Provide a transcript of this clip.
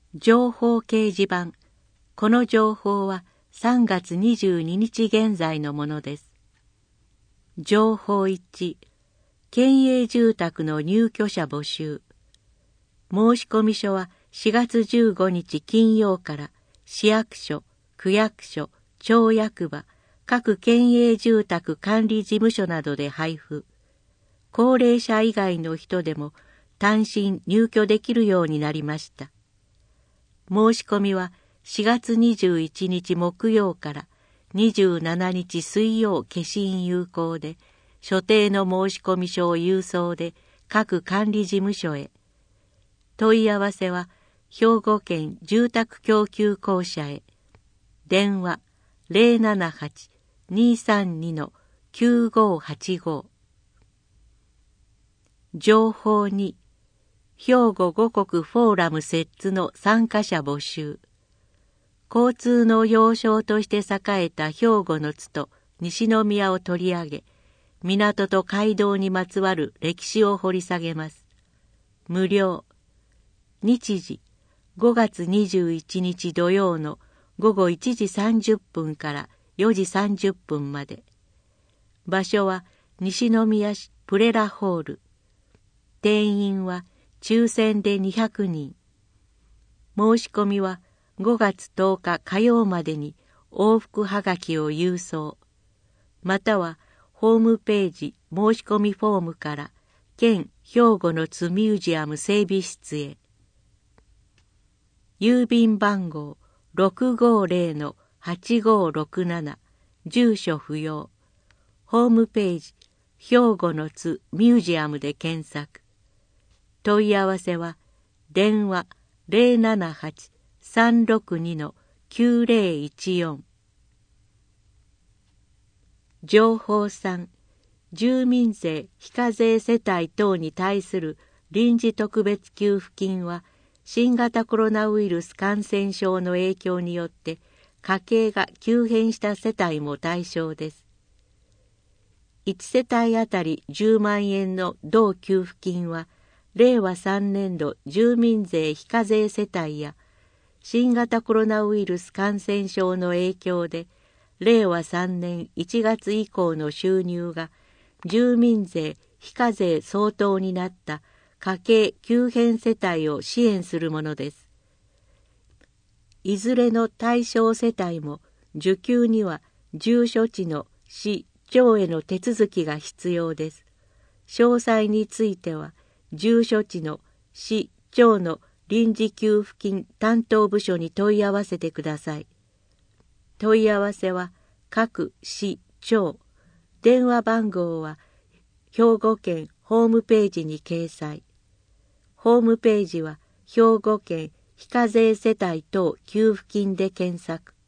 情報掲示板。この情報は3月22日現在のものです。情報1、県営住宅の入居者募集。申込書は4月15日金曜から市役所、区役所、町役場、各県営住宅管理事務所などで配布。高齢者以外の人でも単身入居できるようになりました。申し込みは4月21日木曜から27日水曜消印有効で、所定の申込書を郵送で各管理事務所へ。問い合わせは兵庫県住宅供給公社へ。電話 078-232-9585。情報2、兵庫五国フォーラム摂津の参加者募集。交通の要衝として栄えた兵庫の津と西宮を取り上げ、港と街道にまつわる歴史を掘り下げます。無料。日時5月21日土曜の午後1時30分から4時30分まで。場所は西宮市プレラホール。定員は抽選で200人。申し込みは5月10日火曜までに往復はがきを郵送。またはホームページ申し込みフォームから県兵庫の津ミュージアム整備室へ。郵便番号 650-8567 住所不要。ホームページ兵庫の津ミュージアムで検索。問い合わせは電話 078-362-9014。情報3、住民税非課税世帯等に対する臨時特別給付金は新型コロナウイルス感染症の影響によって家計が急変した世帯も対象です。1世帯あたり10万円の同給付金は令和3年度住民税非課税世帯や新型コロナウイルス感染症の影響で令和3年1月以降の収入が住民税非課税相当になった家計急変世帯を支援するものです。いずれの対象世帯も受給には住所地の市町への手続きが必要です。詳細については住所地の市町の臨時給付金担当部署に問い合わせてください。問い合わせは各市町。電話番号は兵庫県ホームページに掲載。ホームページは兵庫県非課税世帯等給付金で検索。